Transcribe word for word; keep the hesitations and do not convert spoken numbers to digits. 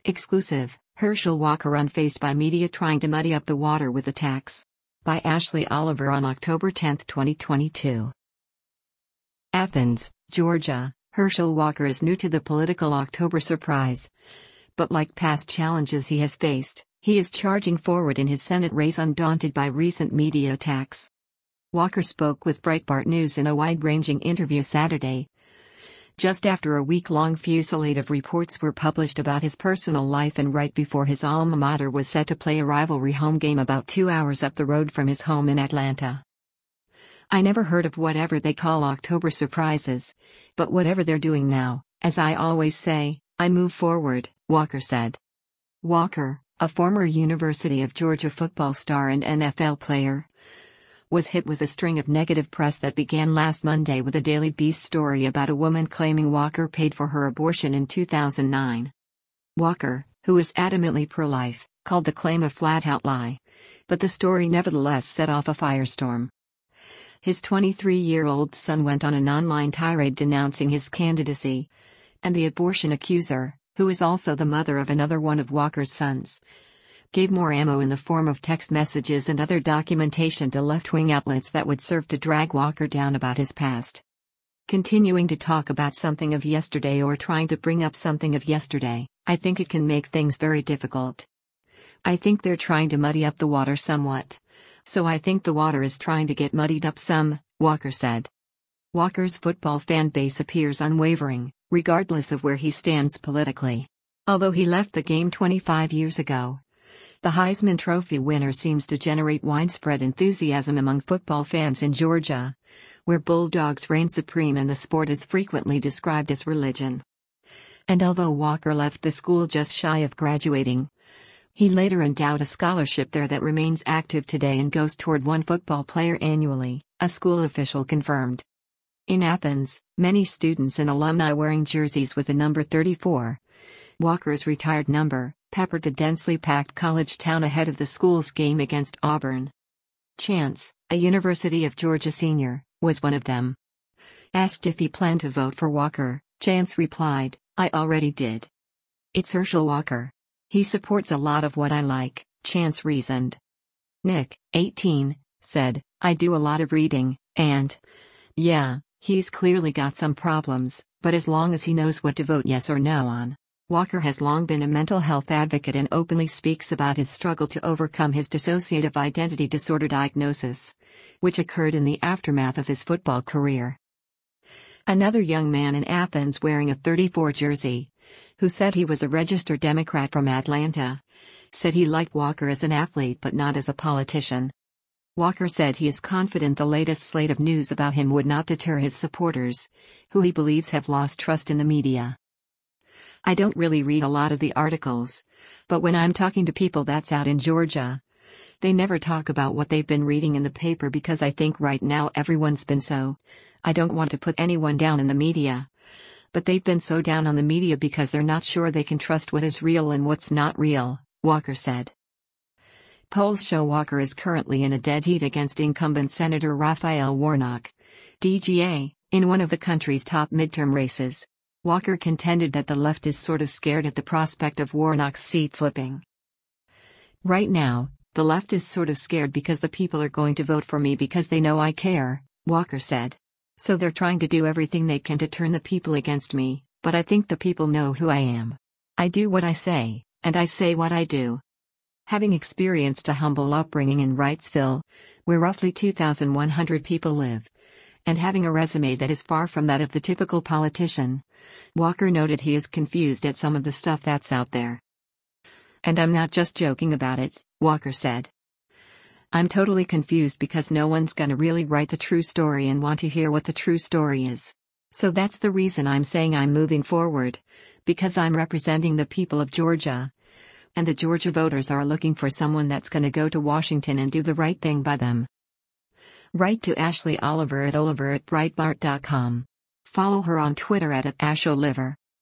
Exclusive, Herschel Walker unfazed by media trying to muddy up the water with attacks. By Ashley Oliver on October tenth, twenty twenty-two. Athens, Georgia, Herschel Walker is new to the political October surprise. But like past challenges he has faced, he is charging forward in his Senate race undaunted by recent media attacks. Walker spoke with Breitbart News in a wide-ranging interview Saturday, just after a week-long fusillade of reports were published about his personal life and right before his alma mater was set to play a rivalry home game about two hours up the road from his home in Atlanta. "I never heard of whatever they call October surprises, but whatever they're doing now, as I always say, I move forward," Walker said. Walker, a former University of Georgia football star and N F L player, was hit with a string of negative press that began last Monday with a Daily Beast story about a woman claiming Walker paid for her abortion in two thousand nine. Walker, who is adamantly pro-life, called the claim a flat-out lie, but the story nevertheless set off a firestorm. His twenty-three-year-old son went on an online tirade denouncing his candidacy, and the abortion accuser, who is also the mother of another one of Walker's sons, gave more ammo in the form of text messages and other documentation to left-wing outlets that would serve to drag Walker down about his past. Continuing to talk about something of yesterday or trying to bring up something of yesterday, I think it can make things very difficult. I think they're trying to muddy up the water somewhat. So I think the water is trying to get muddied up some, Walker said. Walker's football fan base appears unwavering, regardless of where he stands politically. Although he left the game twenty-five years ago, the Heisman Trophy winner seems to generate widespread enthusiasm among football fans in Georgia, where Bulldogs reign supreme and the sport is frequently described as religion. And although Walker left the school just shy of graduating, he later endowed a scholarship there that remains active today and goes toward one football player annually, a school official confirmed. In Athens, many students and alumni wearing jerseys with the number thirty-four, Walker's retired number, peppered the densely packed college town ahead of the school's game against Auburn. Chance, a University of Georgia senior, was one of them. Asked if he planned to vote for Walker, Chance replied, "I already did. It's Herschel Walker. He supports a lot of what I like," Chance reasoned. Nick, eighteen, said, "I do a lot of reading, and yeah, he's clearly got some problems, but as long as he knows what to vote yes or no on." Walker has long been a mental health advocate and openly speaks about his struggle to overcome his dissociative identity disorder diagnosis, which occurred in the aftermath of his football career. Another young man in Athens wearing a thirty-four jersey, who said he was a registered Democrat from Atlanta, said he liked Walker as an athlete but not as a politician. Walker said he is confident the latest slate of news about him would not deter his supporters, who he believes have lost trust in the media. "I don't really read a lot of the articles, but when I'm talking to people that's out in Georgia, they never talk about what they've been reading in the paper because I think right now everyone's been so, I don't want to put anyone down in the media, but they've been so down on the media because they're not sure they can trust what is real and what's not real," Walker said. Polls show Walker is currently in a dead heat against incumbent Senator Raphael Warnock, D G A, in one of the country's top midterm races. Walker contended that the left is sort of scared at the prospect of Warnock's seat flipping. "Right now, the left is sort of scared because the people are going to vote for me because they know I care," Walker said. "So they're trying to do everything they can to turn the people against me, but I think the people know who I am. I do what I say, and I say what I do." Having experienced a humble upbringing in Wrightsville, where roughly two thousand one hundred people live, and having a resume that is far from that of the typical politician, Walker noted he is confused at some of the stuff that's out there. "And I'm not just joking about it," Walker said. "I'm totally confused because no one's gonna really write the true story and want to hear what the true story is. So that's the reason I'm saying I'm moving forward, because I'm representing the people of Georgia, and the Georgia voters are looking for someone that's gonna go to Washington and do the right thing by them." Write to Ashley Oliver at oliver at breitbart dot com. Follow her on Twitter at, at asholiver.